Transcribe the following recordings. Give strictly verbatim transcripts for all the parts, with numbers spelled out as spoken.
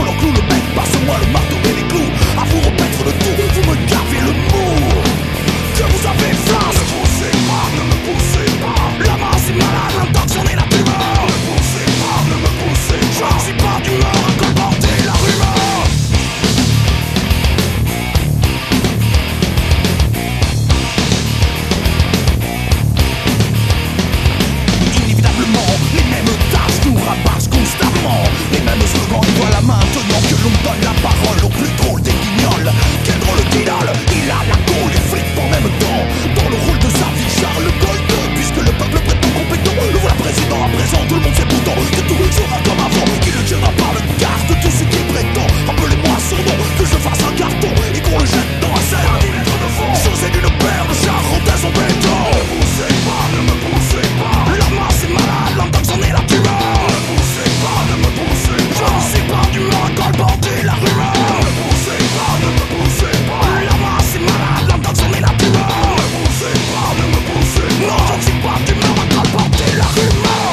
faut leur clou le bec, passe-moi le marteau et les clous. À vous repaître le tout, vous me gavez le mot. Que vous avez face. Ne poussez pas, ne me poussez pas. La main c'est malade, l'intention est la tumeur. Ne poussez pas, ne me poussez pas. Je ne suis pas d'humeur à colporter la rumeur. Inévitablement, les mêmes tâches nous rabassent constamment. Les mêmes slogans, et voilà maintenant que l'on donne la parole au plus drôle des guignols. Quel drôle d'idole, il a la gaule et flippe en même temps. Dans le rôle de sa vie, Charles de Gaulle, puisque le peuple prétend compétent. Le voilà président à présent, tout le monde sait pourtant que tout sera comme avant. Qu'il le tiendra par le garde, tout ce qu'il prétend. Rappelez-moi son nom, que je fasse un carton et qu'on le jette dans la Seine. Chaussé d'une paire de charentaises en béton. Ne poussez pas, ne me poussez pas. La masse est malade, l'intox en est la tumeur. Ne poussez pas, ne me poussez pas. Je ne suis pas d'humeur à colporter la rumeur. Ne poussez pas, ne me poussez pas. La masse est malade, l'intox en est la tumeur. Ne poussez pas, ne me poussez pas. Non, je ne suis pas d'humeur à colporter la rumeur.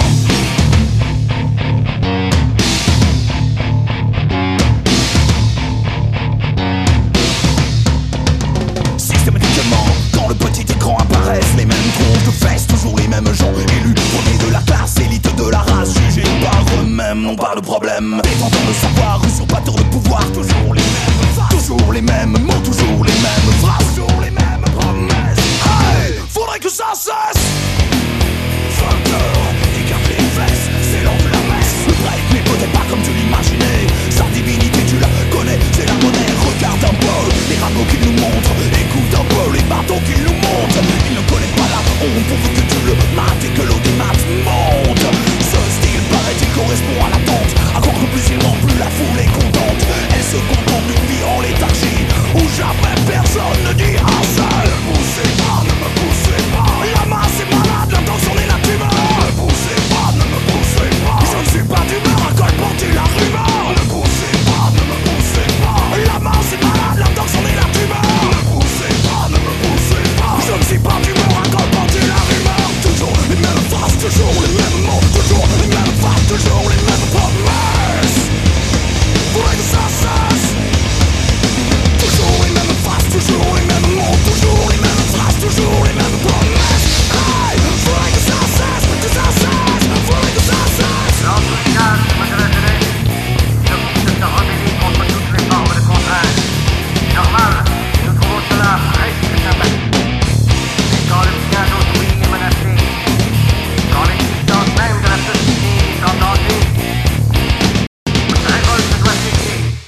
Systématiquement, quand le petit écran apparaissent les mêmes tronches de fesses, toujours les mêmes gens élus, premiers de la classe, élite de la race, jugés par eux-mêmes, non pas de problème. Détentant de savoir, usurpateur de pouvoir, toujours les mêmes faces, toujours les mêmes mots, toujours les mêmes phrases, toujours les mêmes promesses. Hey, faudrait que ça cesse.